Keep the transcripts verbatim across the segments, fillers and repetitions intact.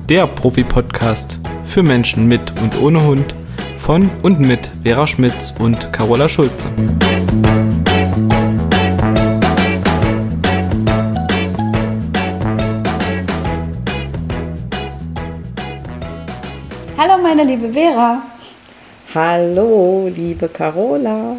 der Profi-Podcast für Menschen mit und ohne Hund von und mit Vera Schmitz und Carola Schulze. Hallo meine liebe Vera. Hallo liebe Carola.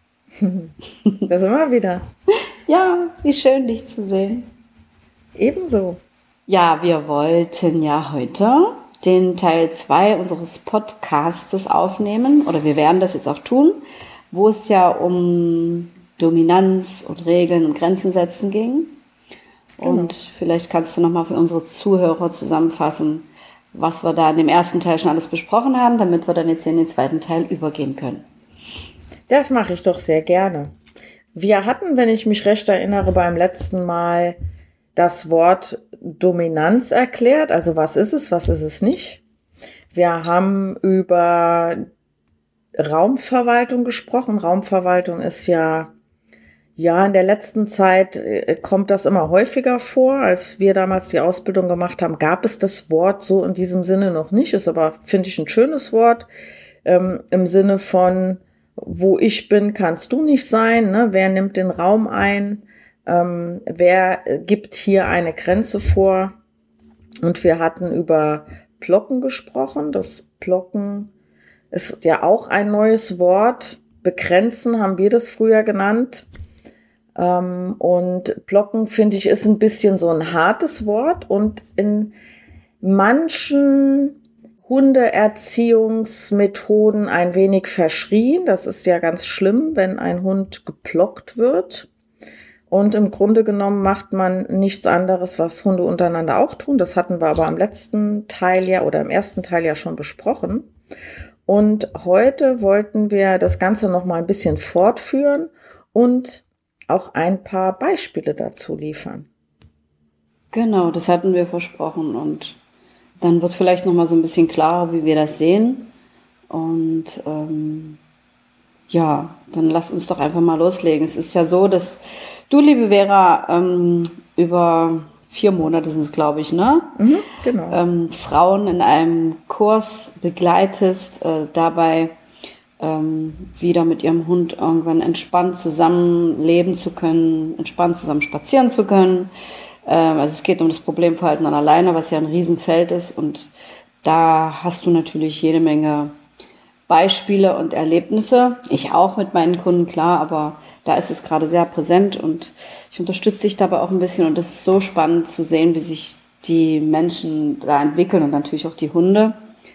Da sind wir wieder. Ja, wie schön dich zu sehen. Ebenso. Ja, wir wollten ja heute den Teil zwei unseres Podcastes aufnehmen, oder wir werden das jetzt auch tun, wo es ja um Dominanz und Regeln und Grenzen setzen ging. Genau. Und vielleicht kannst du nochmal für unsere Zuhörer zusammenfassen, was wir da in dem ersten Teil schon alles besprochen haben, damit wir dann jetzt hier in den zweiten Teil übergehen können. Das mache ich doch sehr gerne. Wir hatten, wenn ich mich recht erinnere, beim letzten Mal das Wort Dominanz erklärt. Also was ist es, was ist es nicht? Wir haben über Raumverwaltung gesprochen. Raumverwaltung ist ja, ja, in der letzten Zeit kommt das immer häufiger vor. Als wir damals die Ausbildung gemacht haben, gab es das Wort so in diesem Sinne noch nicht. Ist aber, finde ich, ein schönes Wort. Ähm, im Sinne von, wo ich bin, kannst du nicht sein. Ne? Wer nimmt den Raum ein? Ähm, wer gibt hier eine Grenze vor? Und wir hatten über Blocken gesprochen. Das Blocken ist ja auch ein neues Wort. Begrenzen haben wir das früher genannt. Ähm, und Blocken, finde ich, ist ein bisschen so ein hartes Wort. Und in manchen Hundeerziehungsmethoden ein wenig verschrien. Das ist ja ganz schlimm, wenn ein Hund geblockt wird. Und im Grunde genommen macht man nichts anderes, was Hunde untereinander auch tun. Das hatten wir aber am letzten Teil ja oder im ersten Teil ja schon besprochen. Und heute wollten wir das Ganze noch mal ein bisschen fortführen und auch ein paar Beispiele dazu liefern. Genau, das hatten wir versprochen und dann wird vielleicht noch mal so ein bisschen klarer, wie wir das sehen. Und ähm, ja, dann lass uns doch einfach mal loslegen. Es ist ja so, dass du, liebe Vera, ähm, über vier Monate sind es, glaube ich, ne? Mhm, genau. Ähm, Frauen in einem Kurs begleitest, äh, dabei ähm, wieder mit ihrem Hund irgendwann entspannt zusammen leben zu können, entspannt zusammen spazieren zu können. Ähm, also es geht um das Problemverhalten an der Leine, was ja ein Riesenfeld ist. Und da hast du natürlich jede Menge Beispiele und Erlebnisse. Ich auch mit meinen Kunden, klar, aber da ist es gerade sehr präsent und ich unterstütze dich dabei auch ein bisschen und das ist so spannend zu sehen, wie sich die Menschen da entwickeln und natürlich auch die Hunde.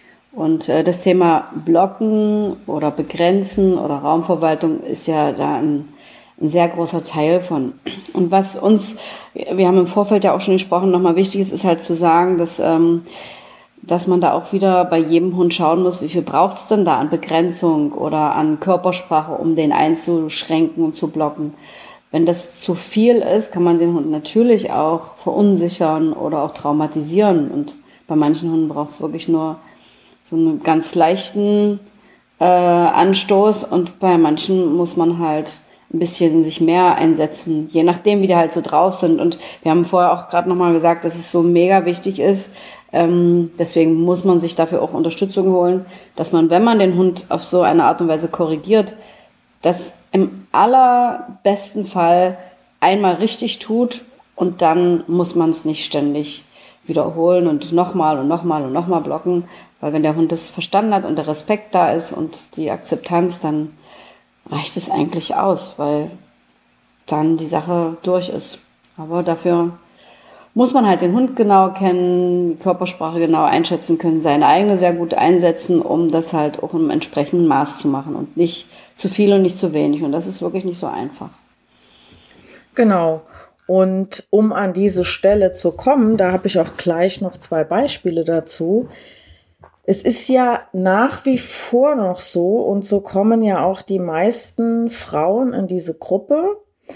Und äh, das Thema Blocken oder Begrenzen oder Raumverwaltung ist ja da ein, ein sehr großer Teil von. Und was uns, wir haben im Vorfeld ja auch schon gesprochen, nochmal wichtig ist, ist halt zu sagen, dass ähm, dass man da auch wieder bei jedem Hund schauen muss, wie viel braucht es denn da an Begrenzung oder an Körpersprache, um den einzuschränken und zu blocken. Wenn das zu viel ist, kann man den Hund natürlich auch verunsichern oder auch traumatisieren. Und bei manchen Hunden braucht es wirklich nur so einen ganz leichten äh, Anstoß und bei manchen muss man halt ein bisschen sich mehr einsetzen, je nachdem, wie die halt so drauf sind. Und wir haben vorher auch gerade nochmal gesagt, dass es so mega wichtig ist, Ähm, deswegen muss man sich dafür auch Unterstützung holen, dass man, wenn man den Hund auf so eine Art und Weise korrigiert, das im allerbesten Fall einmal richtig tut und dann muss man es nicht ständig wiederholen und nochmal und nochmal und nochmal blocken, weil wenn der Hund das verstanden hat und der Respekt da ist und die Akzeptanz, dann reicht es eigentlich aus, weil dann die Sache durch ist. Aber dafür muss man halt den Hund genau kennen, die Körpersprache genau einschätzen können, seine eigene sehr gut einsetzen, um das halt auch im entsprechenden Maß zu machen und nicht zu viel und nicht zu wenig. Und das ist wirklich nicht so einfach. Genau. Und um an diese Stelle zu kommen, da habe ich auch gleich noch zwei Beispiele dazu. Es ist ja nach wie vor noch so, und so kommen ja auch die meisten Frauen in diese Gruppe,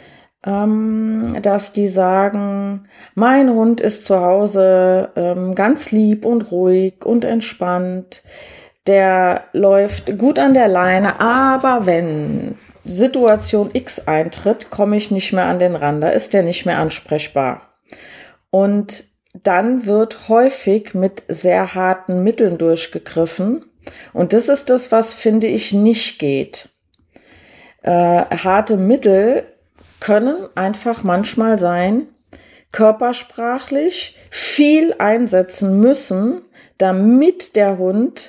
dass die sagen, mein Hund ist zu Hause ähm, ganz lieb und ruhig und entspannt, der läuft gut an der Leine, aber wenn Situation X eintritt, komme ich nicht mehr an den Ran, da ist der nicht mehr ansprechbar. Und dann wird häufig mit sehr harten Mitteln durchgegriffen. Und das ist das, was, finde ich, nicht geht. Äh, harte Mittel können einfach manchmal sein, körpersprachlich viel einsetzen müssen, damit der Hund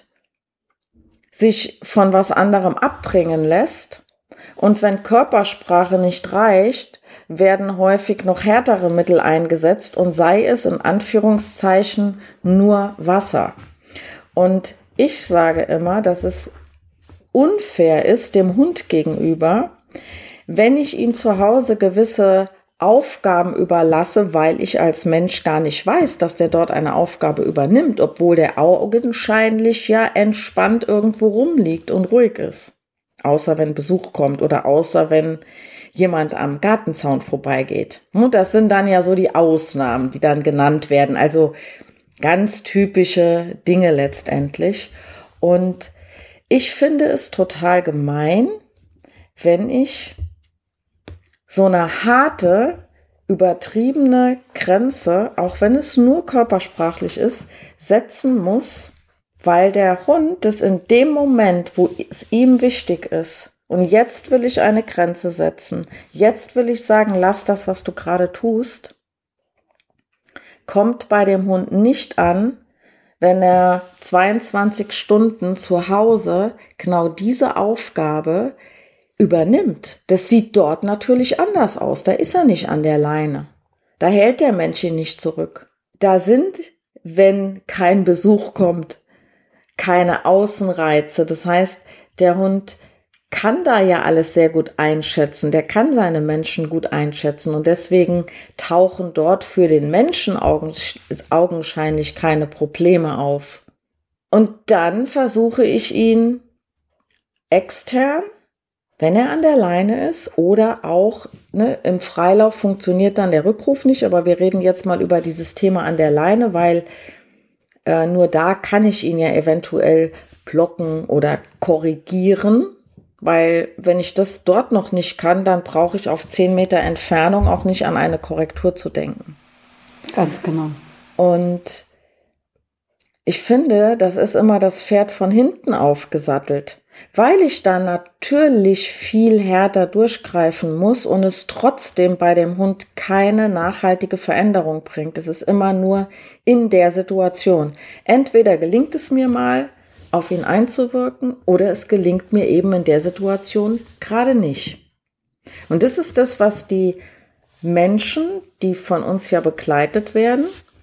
sich von was anderem abbringen lässt. Und wenn Körpersprache nicht reicht, werden häufig noch härtere Mittel eingesetzt und sei es in Anführungszeichen nur Wasser. Und ich sage immer, dass es unfair ist dem Hund gegenüber, wenn ich ihm zu Hause gewisse Aufgaben überlasse, weil ich als Mensch gar nicht weiß, dass der dort eine Aufgabe übernimmt, obwohl der augenscheinlich ja entspannt irgendwo rumliegt und ruhig ist. Außer wenn Besuch kommt oder außer wenn jemand am Gartenzaun vorbeigeht. Und das sind dann ja so die Ausnahmen, die dann genannt werden. Also ganz typische Dinge letztendlich. Und ich finde es total gemein, wenn ich so eine harte, übertriebene Grenze, auch wenn es nur körpersprachlich ist, setzen muss, weil der Hund das in dem Moment, wo es ihm wichtig ist, und jetzt will ich eine Grenze setzen, jetzt will ich sagen, lass das, was du gerade tust, kommt bei dem Hund nicht an, wenn er zweiundzwanzig Stunden zu Hause genau diese Aufgabe übernimmt. Das sieht dort natürlich anders aus. Da ist er nicht an der Leine. Da hält der Mensch ihn nicht zurück. Da sind, wenn kein Besuch kommt, keine Außenreize. Das heißt, der Hund kann da ja alles sehr gut einschätzen. Der kann seine Menschen gut einschätzen. Und deswegen tauchen dort für den Menschen augenscheinlich keine Probleme auf. Und dann versuche ich ihn extern, wenn er an der Leine ist oder auch ne, im Freilauf funktioniert dann der Rückruf nicht, aber wir reden jetzt mal über dieses Thema an der Leine, weil äh, nur da kann ich ihn ja eventuell blocken oder korrigieren, weil wenn ich das dort noch nicht kann, dann brauche ich auf zehn Meter Entfernung auch nicht an eine Korrektur zu denken. Ganz genau. Und ich finde, das ist immer das Pferd von hinten aufgesattelt. Weil ich da natürlich viel härter durchgreifen muss und es trotzdem bei dem Hund keine nachhaltige Veränderung bringt. Es ist immer nur in der Situation. Entweder gelingt es mir mal, auf ihn einzuwirken, oder es gelingt mir eben in der Situation gerade nicht. Und das ist das, was die Menschen, die von uns ja begleitet werden,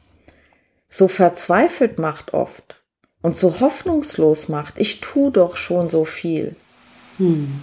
so verzweifelt macht oft. Und so hoffnungslos macht, ich tue doch schon so viel. Hm.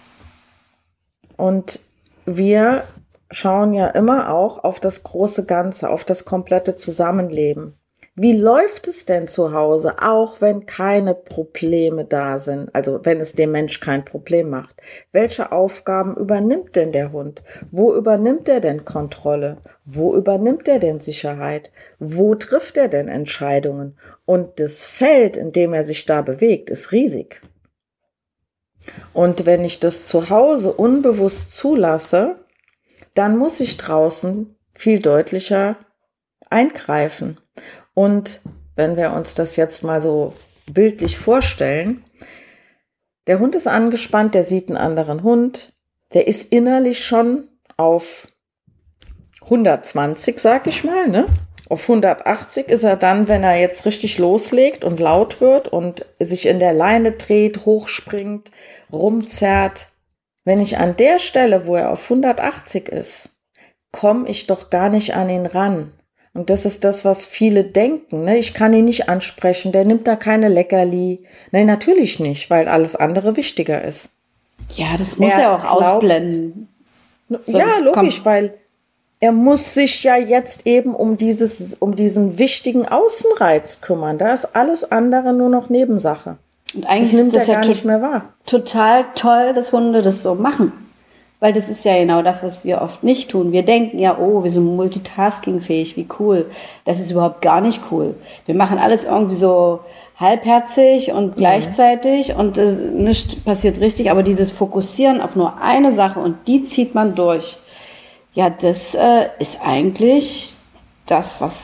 Und wir schauen ja immer auch auf das große Ganze, auf das komplette Zusammenleben. Wie läuft es denn zu Hause, auch wenn keine Probleme da sind, also wenn es dem Mensch kein Problem macht? Welche Aufgaben übernimmt denn der Hund? Wo übernimmt er denn Kontrolle? Wo übernimmt er denn Sicherheit? Wo trifft er denn Entscheidungen? Und das Feld, in dem er sich da bewegt, ist riesig. Und wenn ich das zu Hause unbewusst zulasse, dann muss ich draußen viel deutlicher eingreifen. Und wenn wir uns das jetzt mal so bildlich vorstellen, der Hund ist angespannt, der sieht einen anderen Hund, der ist innerlich schon auf hundertzwanzig, sag ich mal, ne? Auf hundertachtzig ist er dann, wenn er jetzt richtig loslegt und laut wird und sich in der Leine dreht, hochspringt, rumzerrt. Wenn ich an der Stelle, wo er auf hundertachtzig ist, komme ich doch gar nicht an ihn ran. Und das ist das, was viele denken. Ne? Ich kann ihn nicht ansprechen, der nimmt da keine Leckerli. Nein, natürlich nicht, weil alles andere wichtiger ist. Ja, das muss er er auch glaubt, ausblenden. Ja, logisch, kommt. weil er muss sich ja jetzt eben um dieses, um diesen wichtigen Außenreiz kümmern. Da ist alles andere nur noch Nebensache. Und eigentlich das nimmt ist das er ja gar nicht mehr wahr. Total toll, dass Hunde das so machen. Weil das ist ja genau das, was wir oft nicht tun. Wir denken ja, oh, wir sind multitaskingfähig, wie cool. Das ist überhaupt gar nicht cool. Wir machen alles irgendwie so halbherzig und gleichzeitig und es, nichts passiert richtig. Aber dieses Fokussieren auf nur eine Sache und die zieht man durch, ja, das äh, ist eigentlich das, was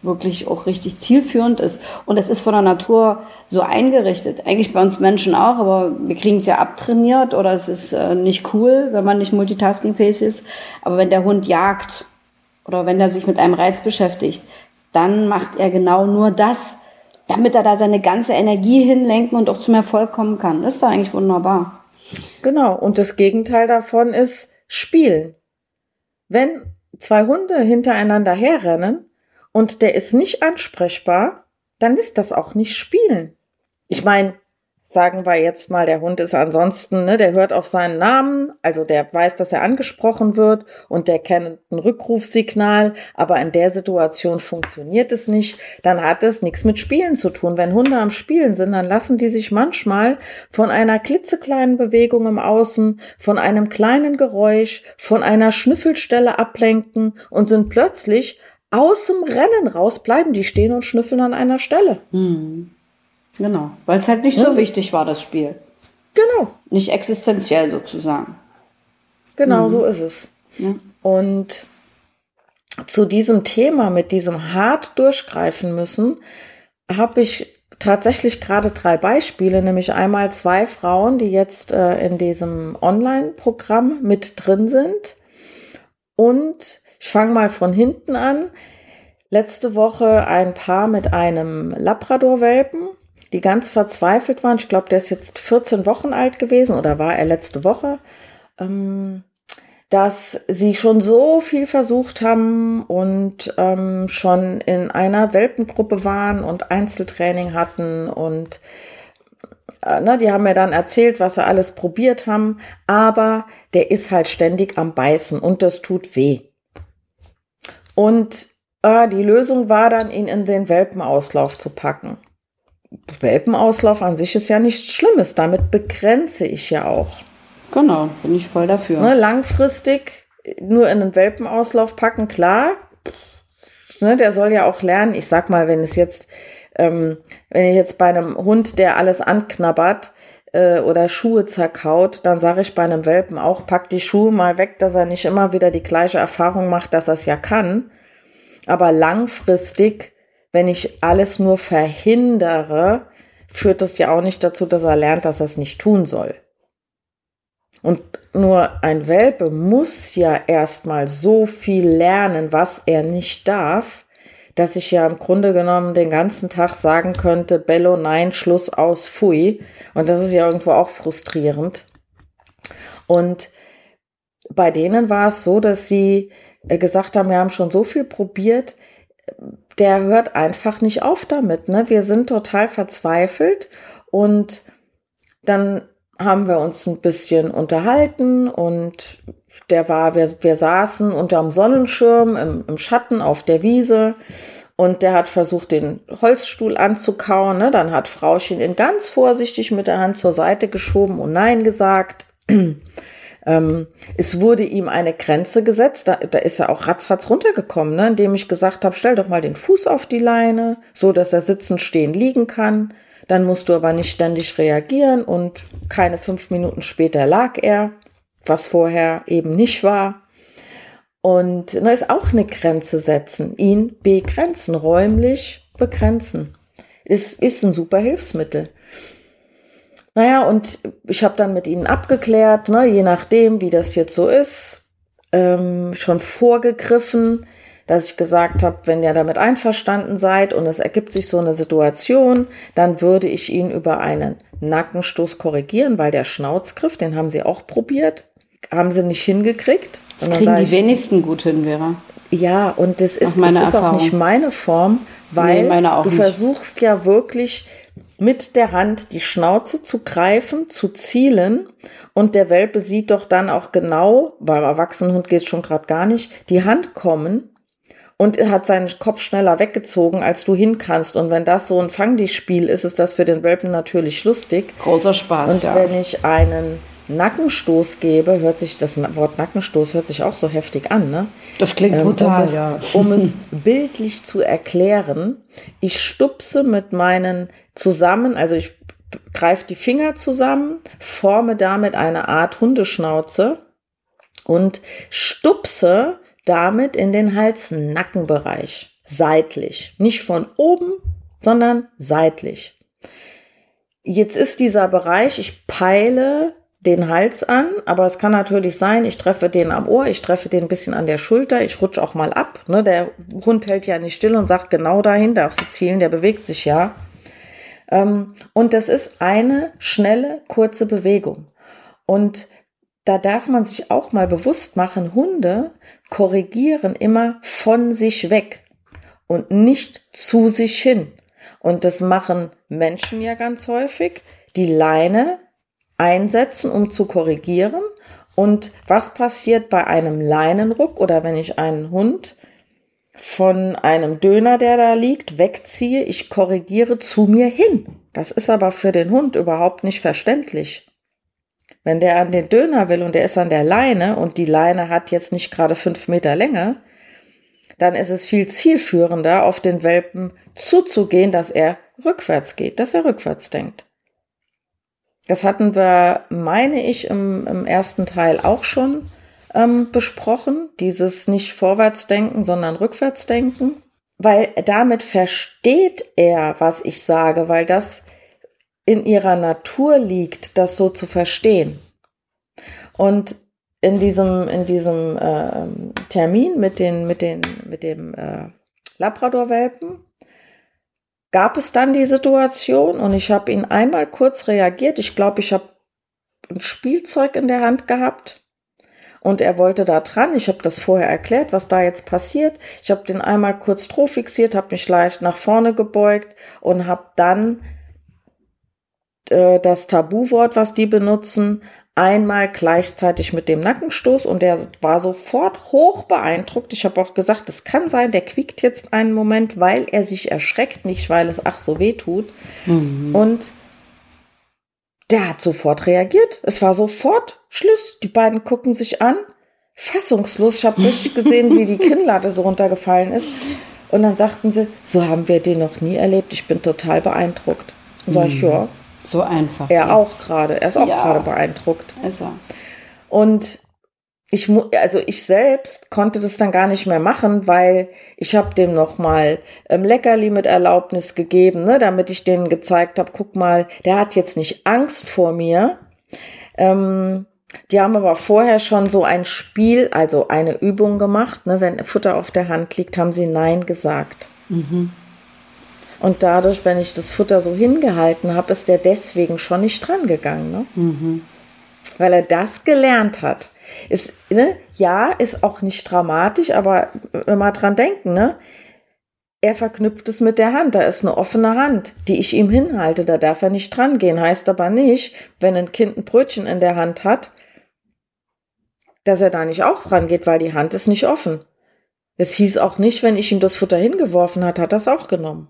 wirklich auch richtig zielführend ist. Und es ist von der Natur so eingerichtet. Eigentlich bei uns Menschen auch, aber wir kriegen es ja abtrainiert oder es ist äh, nicht cool, wenn man nicht multitaskingfähig ist. Aber wenn der Hund jagt oder wenn er sich mit einem Reiz beschäftigt, dann macht er genau nur das, damit er da seine ganze Energie hinlenken und auch zum Erfolg kommen kann. Das ist doch eigentlich wunderbar. Genau. Und das Gegenteil davon ist Spielen. Wenn zwei Hunde hintereinander herrennen und der ist nicht ansprechbar, dann ist das auch nicht Spielen. Ich meine, sagen wir jetzt mal, der Hund ist ansonsten, ne, der hört auf seinen Namen, also der weiß, dass er angesprochen wird und der kennt ein Rückrufsignal, aber in der Situation funktioniert es nicht, dann hat es nichts mit Spielen zu tun. Wenn Hunde am Spielen sind, dann lassen die sich manchmal von einer klitzekleinen Bewegung im Außen, von einem kleinen Geräusch, von einer Schnüffelstelle ablenken und sind plötzlich aus dem Rennen raus, bleiben die stehen und schnüffeln an einer Stelle. Hm. Genau, weil es halt nicht Ja. so wichtig war, das Spiel. Genau. Nicht existenziell sozusagen. Genau, Mhm. so ist es. Ja. Und zu diesem Thema mit diesem hart durchgreifen müssen, habe ich tatsächlich gerade drei Beispiele, nämlich einmal zwei Frauen, die jetzt äh, in diesem Online-Programm mit drin sind. Und ich fange mal von hinten an. Letzte Woche ein Paar mit einem Labrador-Welpen, die ganz verzweifelt waren. Ich glaube, der ist jetzt vierzehn Wochen alt gewesen oder war er letzte Woche, ähm, dass sie schon so viel versucht haben und ähm, schon in einer Welpengruppe waren und Einzeltraining hatten und äh, ne, die haben mir dann erzählt, was sie alles probiert haben, aber der ist halt ständig am Beißen und das tut weh. Und äh, die Lösung war dann, ihn in den Welpenauslauf zu packen. Welpenauslauf an sich ist ja nichts Schlimmes, damit begrenze ich ja auch. Genau, bin ich voll dafür. Ne, langfristig nur in den Welpenauslauf packen, klar. Ne, der soll ja auch lernen. Ich sag mal, wenn es jetzt, ähm, wenn ich jetzt bei einem Hund, der alles anknabbert äh, oder Schuhe zerkaut, dann sage ich bei einem Welpen auch, pack die Schuhe mal weg, dass er nicht immer wieder die gleiche Erfahrung macht, dass er es ja kann. Aber langfristig, wenn ich alles nur verhindere, führt das ja auch nicht dazu, dass er lernt, dass er es nicht tun soll. Und nur ein Welpe muss ja erstmal so viel lernen, was er nicht darf, dass ich ja im Grunde genommen den ganzen Tag sagen könnte, Bello, nein, Schluss, aus, pfui. Und das ist ja irgendwo auch frustrierend. Und bei denen war es so, dass sie gesagt haben, wir haben schon so viel probiert, der hört einfach nicht auf damit. Ne? Wir sind total verzweifelt und dann haben wir uns ein bisschen unterhalten und der war, wir, wir saßen unterm Sonnenschirm im, im Schatten auf der Wiese und der hat versucht, den Holzstuhl anzukauen. Ne? Dann hat Frauchen ihn ganz vorsichtig mit der Hand zur Seite geschoben und Nein gesagt. Ähm, es wurde ihm eine Grenze gesetzt, da, da ist er auch ratzfatz runtergekommen, ne? Indem ich gesagt habe, stell doch mal den Fuß auf die Leine, so dass er sitzen, stehen, liegen kann. Dann musst du aber nicht ständig reagieren und keine fünf Minuten später lag er, was vorher eben nicht war. Und da ist auch eine Grenze setzen, ihn begrenzen, räumlich begrenzen. Ist, ist ein super Hilfsmittel. Naja, und ich habe dann mit ihnen abgeklärt, ne, je nachdem, wie das jetzt so ist, ähm, schon vorgegriffen, dass ich gesagt habe, wenn ihr damit einverstanden seid und es ergibt sich so eine Situation, dann würde ich ihn über einen Nackenstoß korrigieren, weil der Schnauzgriff, den haben sie auch probiert, haben sie nicht hingekriegt. Das kriegen die wenigsten gut hin, Vera. Ja, und das ist, Nach meiner das ist auch Erfahrung. nicht meine Form, weil Nee, meine auch du nicht. versuchst ja wirklich mit der Hand die Schnauze zu greifen, zu zielen und der Welpe sieht doch dann auch genau, beim Erwachsenenhund geht es schon gerade gar nicht, die Hand kommen und er hat seinen Kopf schneller weggezogen, als du hin kannst. Und wenn das so ein Fang-dich-Spiel ist, ist das für den Welpen natürlich lustig. Großer Spaß, Und ja. wenn ich einen Nackenstoß gebe, hört sich das Wort Nackenstoß hört sich auch so heftig an, ne? Das klingt Ähm, brutal, um es, ja. um es bildlich zu erklären, ich stupse mit meinen zusammen, also ich greife die Finger zusammen, forme damit eine Art Hundeschnauze und stupse damit in den Hals-Nackenbereich. seitlich. Nicht von oben, sondern seitlich. Jetzt ist dieser Bereich, ich peile den Hals an, aber es kann natürlich sein, ich treffe den am Ohr, ich treffe den ein bisschen an der Schulter, ich rutsche auch mal ab. Ne? Der Hund hält ja nicht still und sagt, genau dahin darfst du zielen, der bewegt sich ja. Ähm, und das ist eine schnelle, kurze Bewegung. Und da darf man sich auch mal bewusst machen, Hunde korrigieren immer von sich weg und nicht zu sich hin. Und das machen Menschen ja ganz häufig, die Leine einsetzen, um zu korrigieren. Und was passiert bei einem Leinenruck oder wenn ich einen Hund von einem Döner, der da liegt, wegziehe? Ich korrigiere zu mir hin. Das ist aber für den Hund überhaupt nicht verständlich. Wenn der an den Döner will und der ist an der Leine und die Leine hat jetzt nicht gerade fünf Meter Länge, dann ist es viel zielführender, auf den Welpen zuzugehen, dass er rückwärts geht, dass er rückwärts denkt. Das hatten wir, meine ich, im, im ersten Teil auch schon ähm, besprochen, dieses nicht Vorwärtsdenken, sondern Rückwärtsdenken, weil damit versteht er, was ich sage, weil das in ihrer Natur liegt, das so zu verstehen. Und in diesem, in diesem äh, Termin mit, den, mit, den, mit dem äh, Labrador-Welpen gab es dann die Situation und ich habe ihn einmal kurz reagiert. Ich glaube, ich habe ein Spielzeug in der Hand gehabt und er wollte da dran. Ich habe das vorher erklärt, was da jetzt passiert. Ich habe den einmal kurz drauf fixiert, habe mich leicht nach vorne gebeugt und habe dann äh, das Tabuwort, was die benutzen, einmal gleichzeitig mit dem Nackenstoß und der war sofort hoch beeindruckt. Ich habe auch gesagt, es kann sein, der quiekt jetzt einen Moment, weil er sich erschreckt, nicht weil es ach so weh tut. Mhm. Und der hat sofort reagiert. Es war sofort Schluss. Die beiden gucken sich an, fassungslos. Ich habe richtig gesehen, wie die Kinnlade so runtergefallen ist. Und dann sagten sie, so haben wir den noch nie erlebt. Ich bin total beeindruckt. Und sag ich, ja. So einfach. Er jetzt. auch gerade. Er ist auch ja. gerade beeindruckt. Also. Und ich, also ich selbst konnte das dann gar nicht mehr machen, weil ich habe dem nochmal ähm, Leckerli mit Erlaubnis gegeben, ne, damit ich denen gezeigt habe, guck mal, der hat jetzt nicht Angst vor mir. Ähm, die haben aber vorher schon so ein Spiel, also eine Übung gemacht. Ne, wenn Futter auf der Hand liegt, haben sie Nein gesagt. Mhm. Und dadurch, wenn ich das Futter so hingehalten habe, ist der deswegen schon nicht dran gegangen. Ne? Mhm. Weil er das gelernt hat. Ist, ne? Ja, ist auch nicht dramatisch, aber wenn wir dran denken, ne? Er verknüpft es mit der Hand. Da ist eine offene Hand, die ich ihm hinhalte. Da darf er nicht dran gehen. Heißt aber nicht, wenn ein Kind ein Brötchen in der Hand hat, dass er da nicht auch dran geht, weil die Hand ist nicht offen. Es hieß auch nicht, wenn ich ihm das Futter hingeworfen hat, hat er es auch genommen.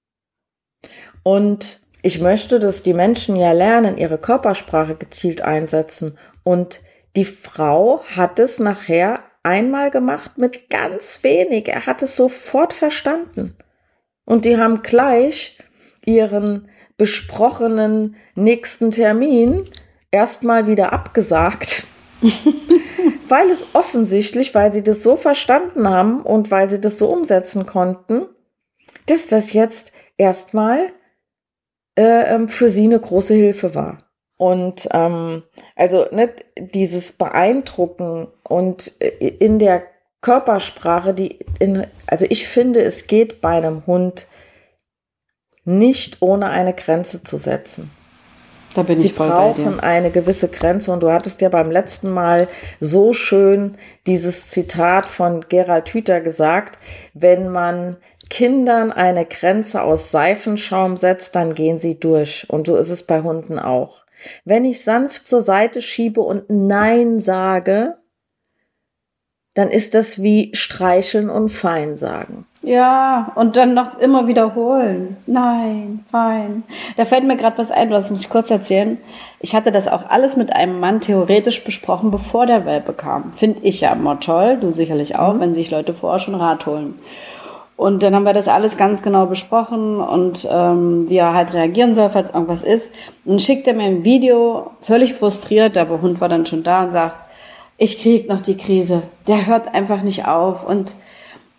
Und ich möchte, dass die Menschen ja lernen, ihre Körpersprache gezielt einsetzen. Und die Frau hat es nachher einmal gemacht mit ganz wenig. Er hat es sofort verstanden. Und die haben gleich ihren besprochenen nächsten Termin erstmal wieder abgesagt. Weil es offensichtlich, weil sie das so verstanden haben und weil sie das so umsetzen konnten, dass das jetzt erstmal für sie eine große Hilfe war. Und ähm, also ne, dieses Beeindrucken und in der Körpersprache, die in, also ich finde, es geht bei einem Hund nicht ohne eine Grenze zu setzen. Da bin Sie ich voll brauchen bei dir. Eine gewisse Grenze und du hattest ja beim letzten Mal so schön dieses Zitat von Gerald Hüther gesagt, wenn man Kindern eine Grenze aus Seifenschaum setzt, dann gehen sie durch. Und so ist es bei Hunden auch. Wenn ich sanft zur Seite schiebe und Nein sage, dann ist das wie streicheln und fein sagen. Ja, und dann noch immer wiederholen. Nein, fein. Da fällt mir gerade was ein, das muss ich kurz erzählen. Ich hatte das auch alles mit einem Mann theoretisch besprochen, bevor der Welpe kam. Finde ich ja immer toll, du sicherlich auch, mhm. wenn sich Leute vorher schon Rat holen. Und dann haben wir das alles ganz genau besprochen und ähm, wie er halt reagieren soll, falls irgendwas ist. Und dann schickt er mir ein Video, völlig frustriert, der Hund war dann schon da und sagt, ich krieg noch die Krise, der hört einfach nicht auf. Und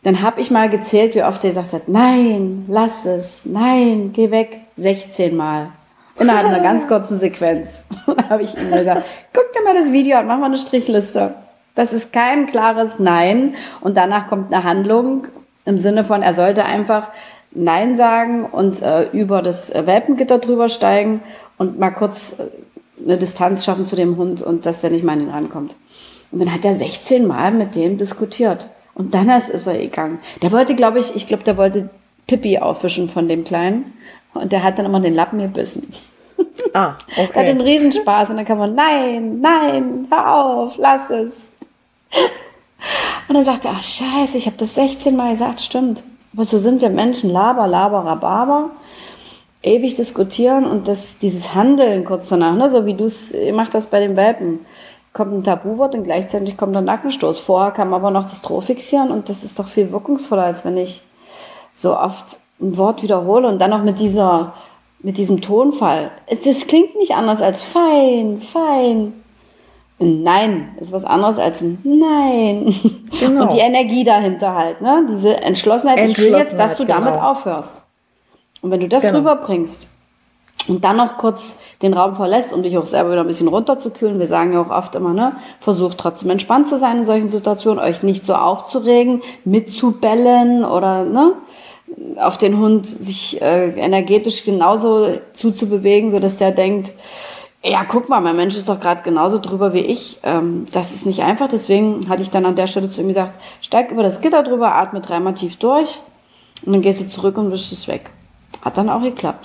Dann habe ich mal gezählt, wie oft er gesagt hat, nein, lass es, nein, geh weg, sechzehn Mal. Innerhalb einer ganz kurzen Sequenz. Dann habe ich ihm gesagt, guck dir mal das Video an, mach mal eine Strichliste. Das ist kein klares Nein und danach kommt eine Handlung im Sinne von, er sollte einfach Nein sagen und äh, über das Welpengitter drüber steigen und mal kurz äh, eine Distanz schaffen zu dem Hund und dass der nicht mal an ihn rankommt. Und dann hat er sechzehn Mal mit dem diskutiert. Und dann ist, ist er gegangen. Der wollte, glaube ich, ich glaube, der wollte Pippi aufwischen von dem Kleinen. Und der hat dann immer den Lappen gebissen. Ah, okay. Der hat einen Riesenspaß. Und dann kann man, nein, nein, hör auf, lass es. Und dann sagt er, ach scheiße, ich habe das sechzehn Mal gesagt, stimmt. Aber so sind wir Menschen, laber, laber, rababer, ewig diskutieren und das, dieses Handeln kurz danach, ne, so wie du es gemacht hast bei den Welpen. Kommt ein Tabuwort und gleichzeitig kommt ein Nackenstoß. Vorher kam aber noch das Drohfixieren und das ist doch viel wirkungsvoller, als wenn ich so oft ein Wort wiederhole und dann noch mit dieser, mit diesem Tonfall. Das klingt nicht anders als fein, fein. Ein Nein ist was anderes als ein Nein. Genau. Und die Energie dahinter halt, ne? Diese Entschlossenheit, ich will jetzt, dass du damit genau. aufhörst. Und wenn du das genau. rüberbringst, und dann noch kurz den Raum verlässt, um dich auch selber wieder ein bisschen runterzukühlen. Wir sagen ja auch oft immer, ne, versucht trotzdem entspannt zu sein in solchen Situationen, euch nicht so aufzuregen, mitzubellen oder ne, auf den Hund sich äh, energetisch genauso zuzubewegen, sodass der denkt, ja, guck mal, mein Mensch ist doch gerade genauso drüber wie ich. Ähm, das ist nicht einfach, deswegen hatte ich dann an der Stelle zu ihm gesagt, steig über das Gitter drüber, atme dreimal tief durch und dann gehst du zurück und wischst es weg. Hat dann auch geklappt.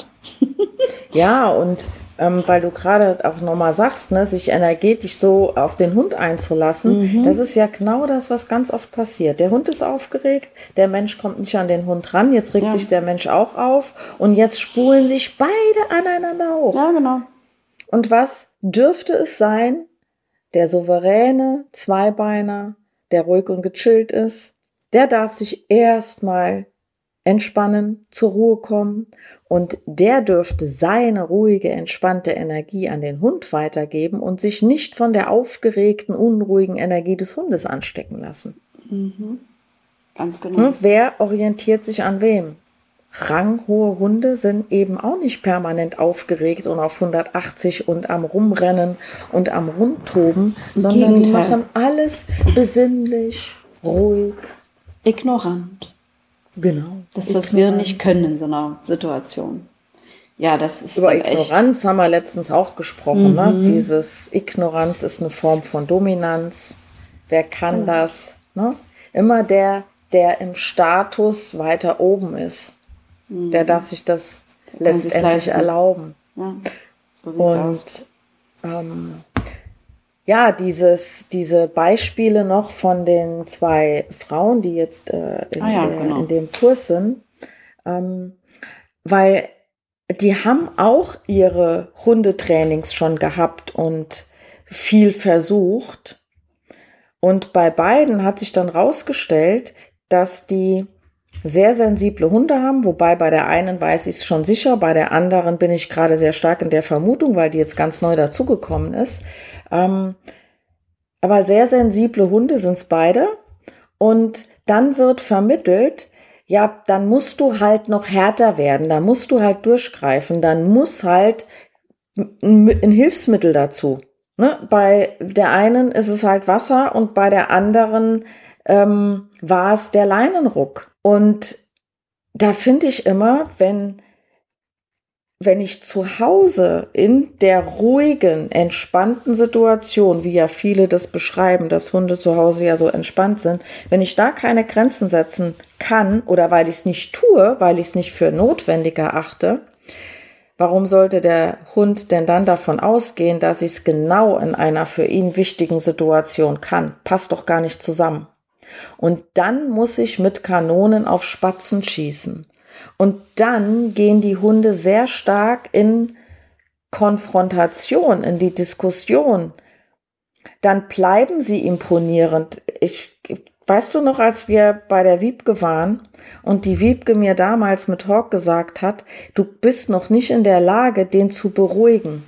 Ja, und ähm, weil du gerade auch nochmal sagst, ne, sich energetisch so auf den Hund einzulassen, mhm. das ist ja genau das, was ganz oft passiert. Der Hund ist aufgeregt, der Mensch kommt nicht an den Hund ran, jetzt regt ja. sich der Mensch auch auf und jetzt spulen sich beide aneinander hoch. Ja, genau. Und was dürfte es sein? Der souveräne Zweibeiner, der ruhig und gechillt ist, der darf sich erstmal entspannen, zur Ruhe kommen und der dürfte seine ruhige, entspannte Energie an den Hund weitergeben und sich nicht von der aufgeregten, unruhigen Energie des Hundes anstecken lassen. Mhm. Ganz genau. Wer orientiert sich an wem? Ranghohe Hunde sind eben auch nicht permanent aufgeregt und auf hundertachtzig und am Rumrennen und am Rumtoben, sondern Gegenteil. Die machen alles besinnlich, ruhig, ignorant. Genau. Das, was Ignoranz. Wir nicht können in so einer Situation. Ja, das ist über echt. Ignoranz haben wir letztens auch gesprochen. Mhm. Ne? Dieses Ignoranz ist eine Form von Dominanz. Wer kann mhm. das? Ne? Immer der, der im Status weiter oben ist, mhm. der darf sich das der letztendlich erlauben. Ja, so sieht's Und aus. Ähm, Ja, dieses, diese Beispiele noch von den zwei Frauen, die jetzt äh, in, ah ja, der, genau. in dem Kurs sind, ähm, weil die haben auch ihre Hundetrainings schon gehabt und viel versucht. Und bei beiden hat sich dann rausgestellt, dass die sehr sensible Hunde haben, wobei bei der einen weiß ich es schon sicher, bei der anderen bin ich gerade sehr stark in der Vermutung, weil die jetzt ganz neu dazugekommen ist. Ähm, aber sehr sensible Hunde sind es beide und dann wird vermittelt, ja, dann musst du halt noch härter werden, dann musst du halt durchgreifen, dann muss halt ein, ein Hilfsmittel dazu. Ne? Bei der einen ist es halt Wasser und bei der anderen ähm, war es der Leinenruck. Und da finde ich immer, wenn Wenn ich zu Hause in der ruhigen, entspannten Situation, wie ja viele das beschreiben, dass Hunde zu Hause ja so entspannt sind, wenn ich da keine Grenzen setzen kann oder weil ich es nicht tue, weil ich es nicht für notwendig erachte, warum sollte der Hund denn dann davon ausgehen, dass ich es genau in einer für ihn wichtigen Situation kann? Passt doch gar nicht zusammen. Und dann muss ich mit Kanonen auf Spatzen schießen. Und dann gehen die Hunde sehr stark in Konfrontation, in die Diskussion. Dann bleiben sie imponierend. Ich, weißt du noch, als wir bei der Wiebke waren und die Wiebke mir damals mit Hawk gesagt hat, du bist noch nicht in der Lage, den zu beruhigen.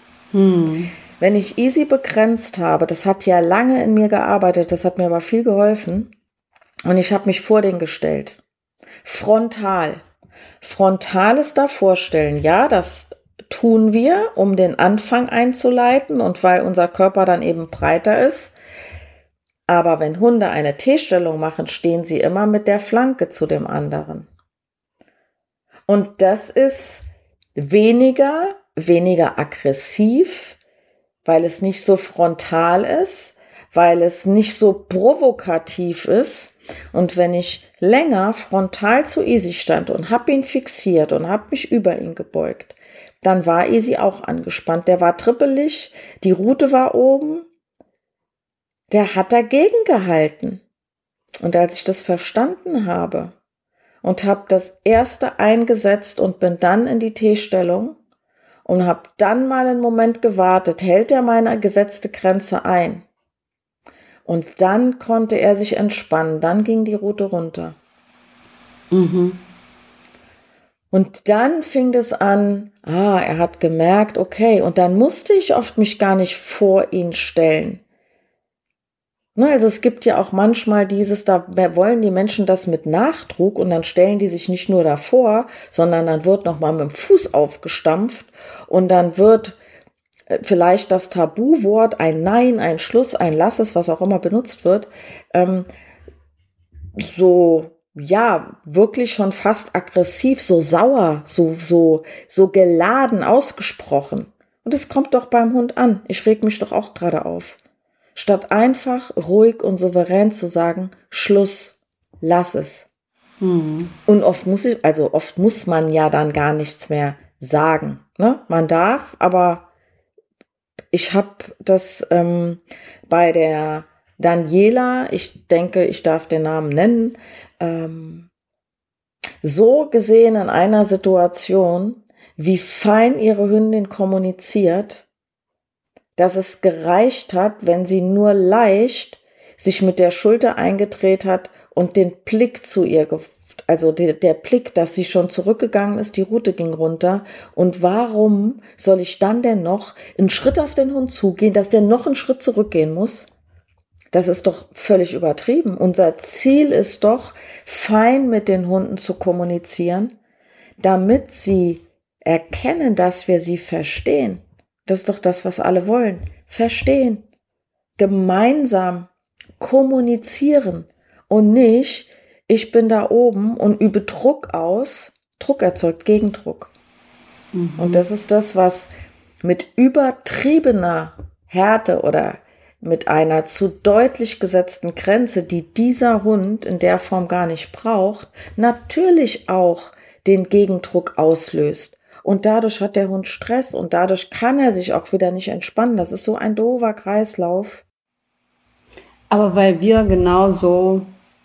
Hm. Wenn ich Easy begrenzt habe, das hat ja lange in mir gearbeitet, das hat mir aber viel geholfen. Und ich habe mich vor den gestellt. Frontal. Frontales davor stellen. Ja, das tun wir, um den Anfang einzuleiten und weil unser Körper dann eben breiter ist. Aber wenn Hunde eine T-Stellung machen, stehen sie immer mit der Flanke zu dem anderen. Und das ist weniger, weniger aggressiv, weil es nicht so frontal ist, weil es nicht so provokativ ist. Und wenn ich länger frontal zu Easy stand und habe ihn fixiert und habe mich über ihn gebeugt, dann war Easy auch angespannt. Der war trippelig, die Rute war oben. Der hat dagegen gehalten. Und als ich das verstanden habe und habe das erste eingesetzt und bin dann in die T-Stellung und habe dann mal einen Moment gewartet, hält er meine gesetzte Grenze ein. Und dann konnte er sich entspannen, dann ging die Rute runter. Mhm. Und dann fing es an, ah, er hat gemerkt, okay, und dann musste ich oft mich gar nicht vor ihn stellen. Ne, also es gibt ja auch manchmal dieses, da wollen die Menschen das mit Nachdruck und dann stellen die sich nicht nur davor, sondern dann wird nochmal mit dem Fuß aufgestampft und dann wird vielleicht das Tabuwort, ein Nein, ein Schluss, ein Lass es, was auch immer benutzt wird, ähm, so, ja, wirklich schon fast aggressiv, so sauer, so, so, so geladen ausgesprochen. Und es kommt doch beim Hund an. Ich reg mich doch auch gerade auf. Statt einfach ruhig und souverän zu sagen, Schluss, lass es. Mhm. Und oft muss ich, also oft muss man ja dann gar nichts mehr sagen. Ne? Man darf, aber ich habe das ähm, bei der Daniela, ich denke, ich darf den Namen nennen, ähm, so gesehen in einer Situation, wie fein ihre Hündin kommuniziert, dass es gereicht hat, wenn sie nur leicht sich mit der Schulter eingedreht hat und den Blick zu ihr, also der, der Blick, dass sie schon zurückgegangen ist, die Rute ging runter. Und warum soll ich dann denn noch einen Schritt auf den Hund zugehen, dass der noch einen Schritt zurückgehen muss? Das ist doch völlig übertrieben. Unser Ziel ist doch, fein mit den Hunden zu kommunizieren, damit sie erkennen, dass wir sie verstehen. Das ist doch das, was alle wollen. Verstehen. Gemeinsam kommunizieren und nicht, ich bin da oben und übe Druck aus. Druck erzeugt Gegendruck. Mhm. Und das ist das, was mit übertriebener Härte oder mit einer zu deutlich gesetzten Grenze, die dieser Hund in der Form gar nicht braucht, natürlich auch den Gegendruck auslöst. Und dadurch hat der Hund Stress und dadurch kann er sich auch wieder nicht entspannen. Das ist so ein doofer Kreislauf. Aber weil wir genauso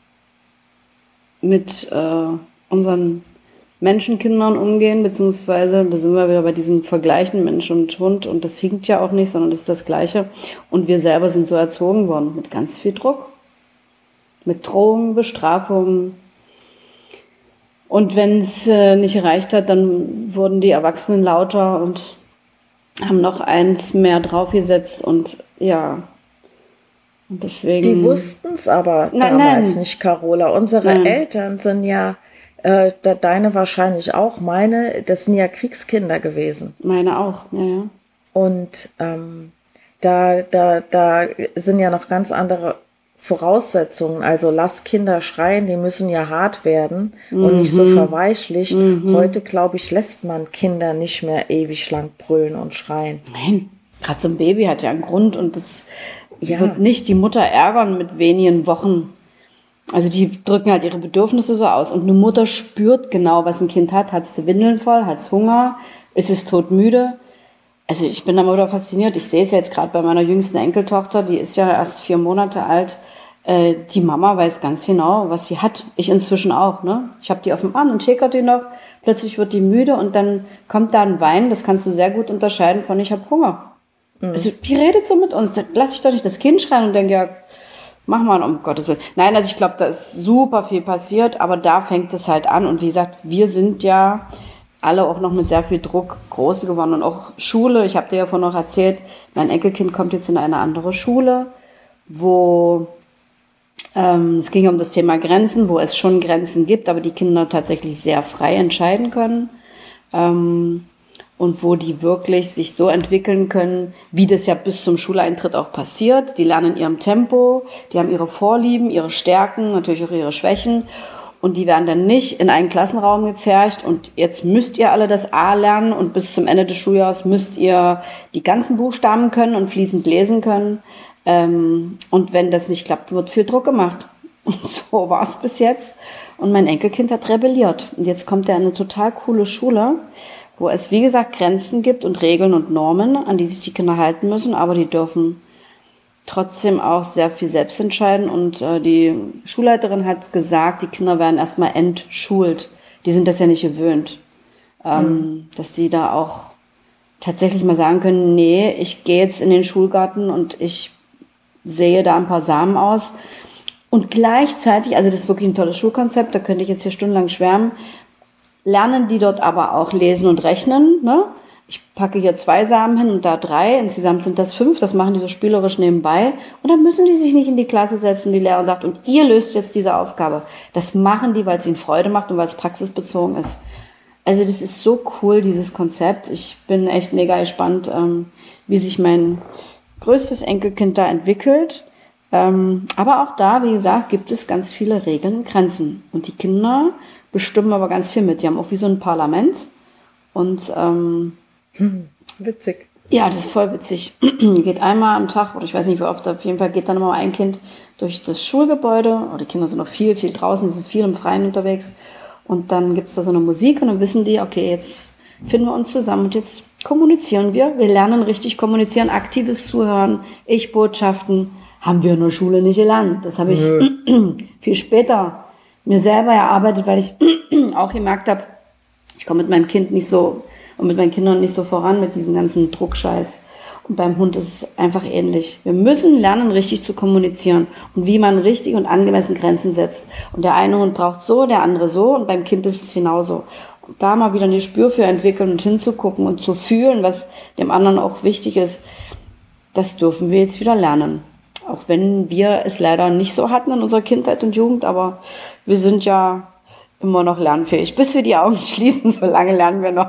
mit äh, unseren Menschenkindern umgehen, beziehungsweise, da sind wir wieder bei diesem Vergleichen Mensch und Hund und das hinkt ja auch nicht, sondern das ist das Gleiche. Und wir selber sind so erzogen worden mit ganz viel Druck, mit Drohungen, Bestrafungen. Und wenn es äh, nicht erreicht hat, dann wurden die Erwachsenen lauter und haben noch eins mehr draufgesetzt und ja, und deswegen... Die wussten es aber nein, damals nein. nicht, Carola. Unsere Nein. Eltern sind ja, äh, deine wahrscheinlich auch, meine, das sind ja Kriegskinder gewesen. Meine auch, ja, ja. Und ähm, da, da, da sind ja noch ganz andere Voraussetzungen. Also lass Kinder schreien, die müssen ja hart werden mhm. und nicht so verweichlicht. Mhm. Heute, glaube ich, lässt man Kinder nicht mehr ewig lang brüllen und schreien. Nein, gerade so ein Baby hat ja einen Grund und das ja. wird nicht die Mutter ärgern mit wenigen Wochen. Also die drücken halt ihre Bedürfnisse so aus. Und eine Mutter spürt genau, was ein Kind hat. Hat es die Windeln voll? Hat es Hunger? Ist es todmüde? Also ich bin da mal wieder fasziniert. Ich sehe es ja jetzt gerade bei meiner jüngsten Enkeltochter. Die ist ja erst vier Monate alt. Äh, die Mama weiß ganz genau, was sie hat. Ich inzwischen auch. Ne? Ich habe die auf dem Arm, dann schäkert die noch. Plötzlich wird die müde und dann kommt da ein Wein. Das kannst du sehr gut unterscheiden von ich habe Hunger. Mhm. Also die redet so mit uns. Da lasse ich doch nicht das Kind schreien und denke, ja, mach mal, um Gottes Willen. Nein, also ich glaube, da ist super viel passiert, aber da fängt es halt an. Und wie gesagt, wir sind ja alle auch noch mit sehr viel Druck groß geworden. Und auch Schule, ich habe dir ja vorhin noch erzählt, mein Enkelkind kommt jetzt in eine andere Schule, wo Ähm, es ging um das Thema Grenzen, wo es schon Grenzen gibt, aber die Kinder tatsächlich sehr frei entscheiden können. Ähm, und wo die wirklich sich so entwickeln können, wie das ja bis zum Schuleintritt auch passiert. Die lernen in ihrem Tempo, die haben ihre Vorlieben, ihre Stärken, natürlich auch ihre Schwächen. Und die werden dann nicht in einen Klassenraum gepfercht und jetzt müsst ihr alle das A lernen und bis zum Ende des Schuljahres müsst ihr die ganzen Buchstaben können und fließend lesen können. Ähm, und wenn das nicht klappt, wird viel Druck gemacht. Und so war es bis jetzt. Und mein Enkelkind hat rebelliert. Und jetzt kommt er in eine total coole Schule, wo es, wie gesagt, Grenzen gibt und Regeln und Normen, an die sich die Kinder halten müssen, aber die dürfen trotzdem auch sehr viel selbst entscheiden. Und äh, die Schulleiterin hat gesagt, die Kinder werden erstmal entschult. Die sind das ja nicht gewöhnt. Ähm, mhm. Dass die da auch tatsächlich mal sagen können, nee, ich gehe jetzt in den Schulgarten und ich sehe da ein paar Samen aus. Und gleichzeitig, also das ist wirklich ein tolles Schulkonzept, da könnte ich jetzt hier stundenlang schwärmen, lernen die dort aber auch lesen und rechnen, ne? Ich packe hier zwei Samen hin und da drei, insgesamt sind das fünf, das machen die so spielerisch nebenbei. Und dann müssen die sich nicht in die Klasse setzen und die Lehrerin sagt, und ihr löst jetzt diese Aufgabe. Das machen die, weil es ihnen Freude macht und weil es praxisbezogen ist. Also das ist so cool, dieses Konzept. Ich bin echt mega gespannt, ähm, wie sich mein größtes Enkelkind da entwickelt. Ähm, aber auch da, wie gesagt, gibt es ganz viele Regeln und Grenzen. Und die Kinder bestimmen aber ganz viel mit. Die haben auch wie so ein Parlament. Und ähm, hm, witzig. Ja, das ist voll witzig. Geht einmal am Tag, oder ich weiß nicht wie oft, auf jeden Fall geht dann immer ein Kind durch das Schulgebäude. Oder die Kinder sind noch viel, viel draußen, die sind viel im Freien unterwegs. Und dann gibt es da so eine Musik und dann wissen die, okay, jetzt finden wir uns zusammen und jetzt kommunizieren wir. Wir lernen richtig kommunizieren, aktives Zuhören, Ich-Botschaften. Haben wir in der Schule nicht gelernt. Das habe ich Nö. viel später mir selber erarbeitet, weil ich auch gemerkt habe, ich komme mit meinem Kind nicht so und mit meinen Kindern nicht so voran mit diesem ganzen Druckscheiß. Und beim Hund ist es einfach ähnlich. Wir müssen lernen, richtig zu kommunizieren und wie man richtig und angemessen Grenzen setzt. Und der eine Hund braucht so, der andere so und beim Kind ist es genauso. Und da mal wieder ein Gespür für entwickeln und hinzugucken und zu fühlen, was dem anderen auch wichtig ist, das dürfen wir jetzt wieder lernen. Auch wenn wir es leider nicht so hatten in unserer Kindheit und Jugend, aber wir sind ja immer noch lernfähig. Bis wir die Augen schließen, so lange lernen wir noch.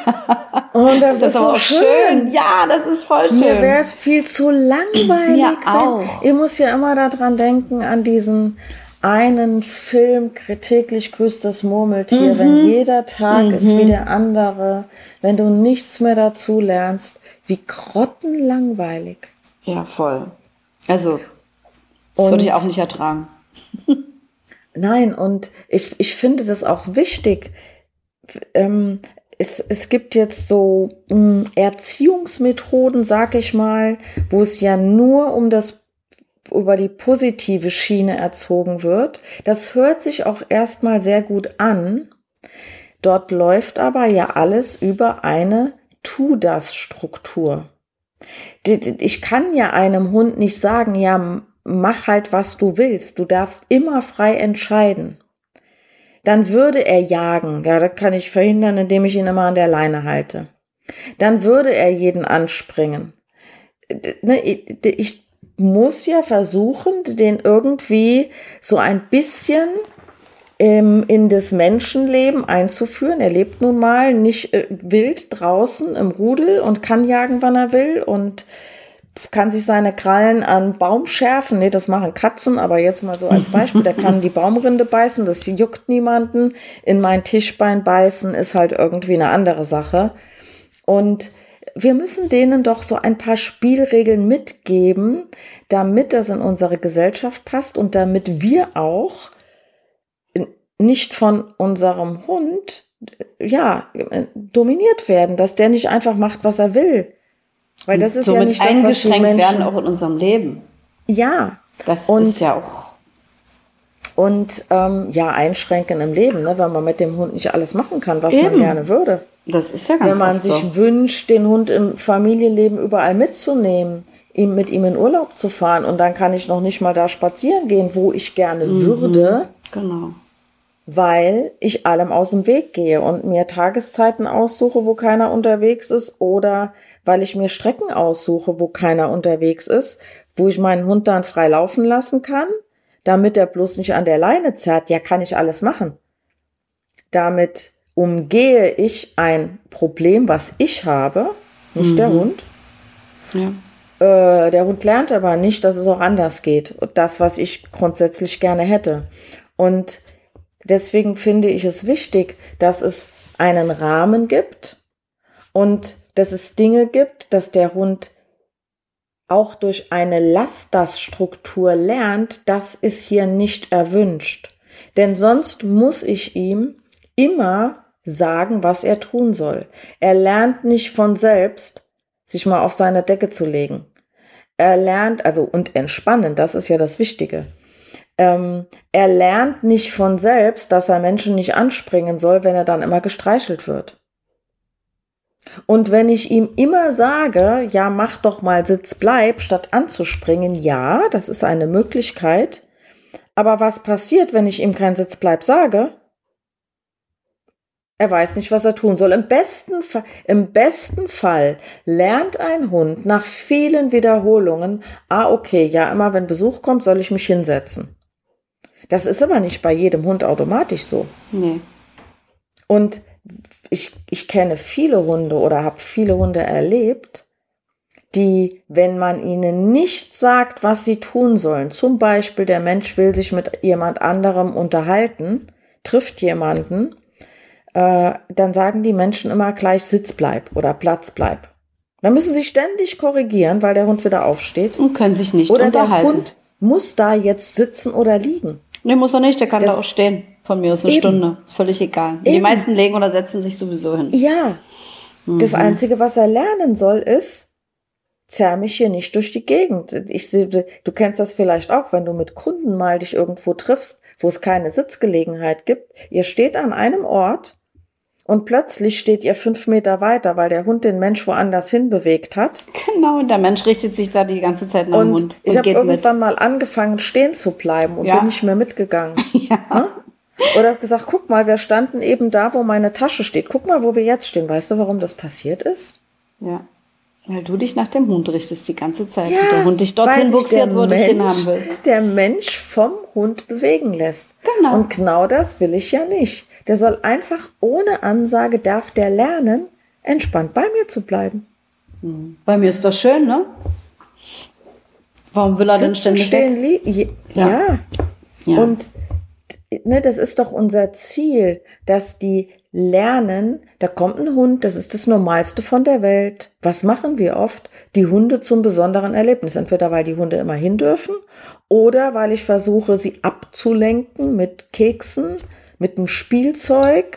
Und das, das ist, ist so schön. schön. Ja, das ist voll schön. Mir wäre es viel zu langweilig. Mir auch. Ich muss ja immer daran denken, an diesen einen Film, täglich grüßt das Murmeltier, mhm. wenn jeder Tag mhm. ist wie der andere, wenn du nichts mehr dazu lernst, wie grottenlangweilig. Ja, voll. Also, das und, würde ich auch nicht ertragen. Nein, und ich, ich finde das auch wichtig. Ähm, es, es gibt jetzt so mh, Erziehungsmethoden, sag ich mal, wo es ja nur um das über die positive Schiene erzogen wird. Das hört sich auch erstmal sehr gut an. Dort läuft aber ja alles über eine Tu-das-Struktur. Ich kann ja einem Hund nicht sagen, ja, mach halt, was du willst. Du darfst immer frei entscheiden. Dann würde er jagen. Ja, das kann ich verhindern, indem ich ihn immer an der Leine halte. Dann würde er jeden anspringen. Ich muss ja versuchen, den irgendwie so ein bisschen in das Menschenleben einzuführen. Er lebt nun mal nicht äh, wild draußen im Rudel und kann jagen, wann er will und kann sich seine Krallen an Baum schärfen. Nee, das machen Katzen, aber jetzt mal so als Beispiel, der kann die Baumrinde beißen, das juckt niemanden. In mein Tischbein beißen ist halt irgendwie eine andere Sache. Und wir müssen denen doch so ein paar Spielregeln mitgeben, damit das in unsere Gesellschaft passt und damit wir auch nicht von unserem Hund, ja, dominiert werden, dass der nicht einfach macht, was er will. Weil das ist ja nicht das, was die Menschen... werden auch in unserem Leben. Ja. Das und, ist ja auch... Und, ähm, ja, einschränken im Leben, ne, wenn man mit dem Hund nicht alles machen kann, was Eben. man gerne würde. Das ist ja ganz Wenn man oft sich so. wünscht, den Hund im Familienleben überall mitzunehmen, ihm mit ihm in Urlaub zu fahren und dann kann ich noch nicht mal da spazieren gehen, wo ich gerne Mhm. würde. Genau. Weil ich allem aus dem Weg gehe und mir Tageszeiten aussuche, wo keiner unterwegs ist oder weil ich mir Strecken aussuche, wo keiner unterwegs ist, wo ich meinen Hund dann frei laufen lassen kann, damit er bloß nicht an der Leine zerrt. Ja, kann ich alles machen. Damit umgehe ich ein Problem, was ich habe, nicht mhm. der Hund. Ja. Äh, der Hund lernt aber nicht, dass es auch anders geht. Und das, was ich grundsätzlich gerne hätte. Und deswegen finde ich es wichtig, dass es einen Rahmen gibt und dass es Dinge gibt, dass der Hund auch durch eine Lass-das-Struktur lernt, das ist hier nicht erwünscht. Denn sonst muss ich ihm immer sagen, was er tun soll. Er lernt nicht von selbst, sich mal auf seine Decke zu legen. Er lernt, also und entspannen, das ist ja das Wichtige. Ähm, er lernt nicht von selbst, dass er Menschen nicht anspringen soll, wenn er dann immer gestreichelt wird. Und wenn ich ihm immer sage, ja, mach doch mal Sitz, bleib, statt anzuspringen, ja, das ist eine Möglichkeit. Aber was passiert, wenn ich ihm kein Sitz, bleib sage? Er weiß nicht, was er tun soll. Im besten Fall, im besten Fall lernt ein Hund nach vielen Wiederholungen, ah, okay, ja, immer wenn Besuch kommt, soll ich mich hinsetzen. Das ist aber nicht bei jedem Hund automatisch so. Nee. Und ich, ich kenne viele Hunde oder habe viele Hunde erlebt, die, wenn man ihnen nicht sagt, was sie tun sollen, zum Beispiel der Mensch will sich mit jemand anderem unterhalten, trifft jemanden, äh, dann sagen die Menschen immer gleich Sitz bleib oder Platz bleib. Dann müssen sie ständig korrigieren, weil der Hund wieder aufsteht. Und können sich nicht oder unterhalten. Der Hund muss da jetzt sitzen oder liegen. Nee, muss er nicht, der kann das, da auch stehen. Von mir aus eine eben. Stunde. Ist völlig egal. Eben. Die meisten legen oder setzen sich sowieso hin. Ja. Mhm. Das Einzige, was er lernen soll, ist, zerr mich hier nicht durch die Gegend. Ich sehe, du kennst das vielleicht auch, wenn du mit Kunden mal dich irgendwo triffst, wo es keine Sitzgelegenheit gibt. Ihr steht an einem Ort und plötzlich steht ihr fünf Meter weiter, weil der Hund den Mensch woanders hin bewegt hat. Genau, und der Mensch richtet sich da die ganze Zeit nach dem Hund. Und ich habe irgendwann mit. mal angefangen, stehen zu bleiben und ja. bin nicht mehr mitgegangen. Ja. Hm? Oder habe gesagt, guck mal, wir standen eben da, wo meine Tasche steht. Guck mal, wo wir jetzt stehen. Weißt du, warum das passiert ist? Ja, weil du dich nach dem Hund richtest die ganze Zeit. Ja, und der Hund dich dorthin buxiert, wo dich hinhaben will. Der Mensch vom Hund bewegen lässt. Genau. Und genau das will ich ja nicht. Der soll einfach ohne Ansage, darf der lernen, entspannt bei mir zu bleiben. Mhm. Bei mir ist das schön, ne? Warum will er denn ständig stehen weg? Ja. ja. ja. Und ne, das ist doch unser Ziel, dass die lernen, da kommt ein Hund, das ist das Normalste von der Welt. Was machen wir oft? Die Hunde zum besonderen Erlebnis. Entweder weil die Hunde immer hin dürfen oder weil ich versuche, sie abzulenken mit Keksen, mit dem Spielzeug.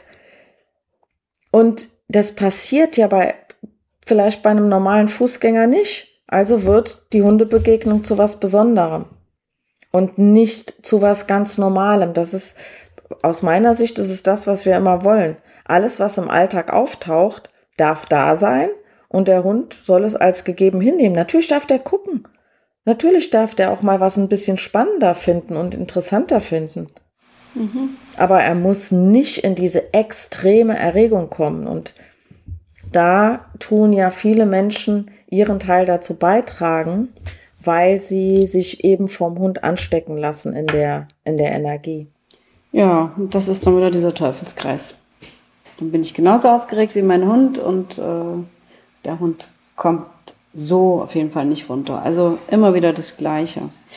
Und das passiert ja bei vielleicht bei einem normalen Fußgänger nicht. Also wird die Hundebegegnung zu was Besonderem und nicht zu was ganz Normalem. Das ist aus meiner Sicht, das ist das, was wir immer wollen. Alles, was im Alltag auftaucht, darf da sein und der Hund soll es als gegeben hinnehmen. Natürlich darf der gucken. Natürlich darf der auch mal was ein bisschen spannender finden und interessanter finden. Mhm. Aber er muss nicht in diese extreme Erregung kommen. Und da tun ja viele Menschen ihren Teil dazu beitragen, weil sie sich eben vom Hund anstecken lassen in der, in der Energie. Ja, und das ist dann wieder dieser Teufelskreis. Dann bin ich genauso aufgeregt wie mein Hund und äh, der Hund kommt so auf jeden Fall nicht runter. Also immer wieder das Gleiche.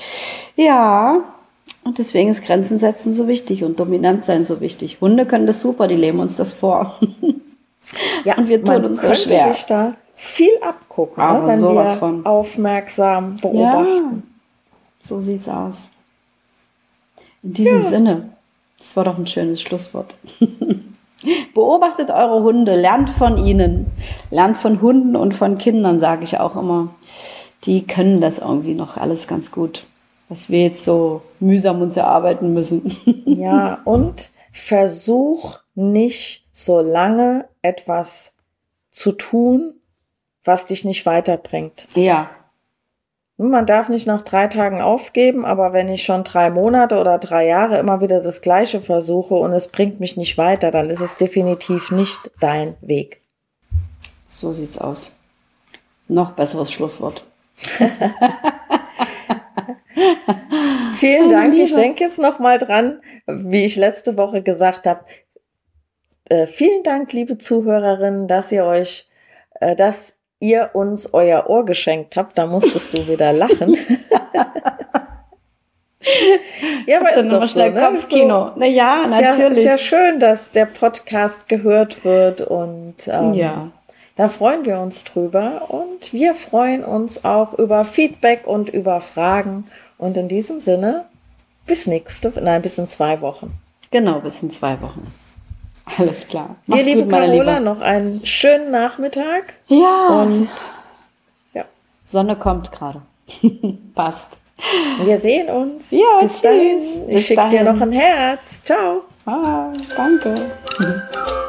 Ja, und deswegen ist Grenzen setzen so wichtig und dominant sein so wichtig. Hunde können das super, die leben uns das vor. Ja, und wir tun uns so schwer. Man könnte sich da viel abgucken, ne, wenn wir von. aufmerksam beobachten. Ja, so sieht's aus. In diesem ja. Sinne, das war doch ein schönes Schlusswort. Beobachtet eure Hunde, lernt von ihnen, lernt von Hunden und von Kindern, sage ich auch immer. Die können das irgendwie noch alles ganz gut, was wir jetzt so mühsam uns erarbeiten müssen. Ja, und versuch nicht so lange etwas zu tun, was dich nicht weiterbringt. Ja. Man darf nicht nach drei Tagen aufgeben, aber wenn ich schon drei Monate oder drei Jahre immer wieder das Gleiche versuche und es bringt mich nicht weiter, dann ist es definitiv nicht dein Weg. So sieht's aus. Noch besseres Schlusswort. Vielen Meine Dank. Ich Liebe. denke jetzt noch mal dran, wie ich letzte Woche gesagt habe. Äh, vielen Dank, liebe Zuhörerinnen, dass ihr euch, äh, dass ihr uns euer Ohr geschenkt habt. Da musstest du wieder lachen. Ja, aber Dann ist nochmal doch so, schnell ne? Kopfkino. Na ja, Ist ja, natürlich. ist ja schön, dass der Podcast gehört wird und ähm, Ja. da freuen wir uns drüber und wir freuen uns auch über Feedback und über Fragen und in diesem Sinne bis nächste, nein, bis in zwei Wochen. Genau, bis in zwei Wochen. Alles klar. Dir, Mach's liebe gut, meine Carola, Liebe. noch einen schönen Nachmittag Ja, und ja, Sonne kommt gerade. Passt. wir sehen uns. Ja, bis tschüss. dahin. Ich Bis schicke dir dahin. noch ein Herz. Ciao. Ah, danke.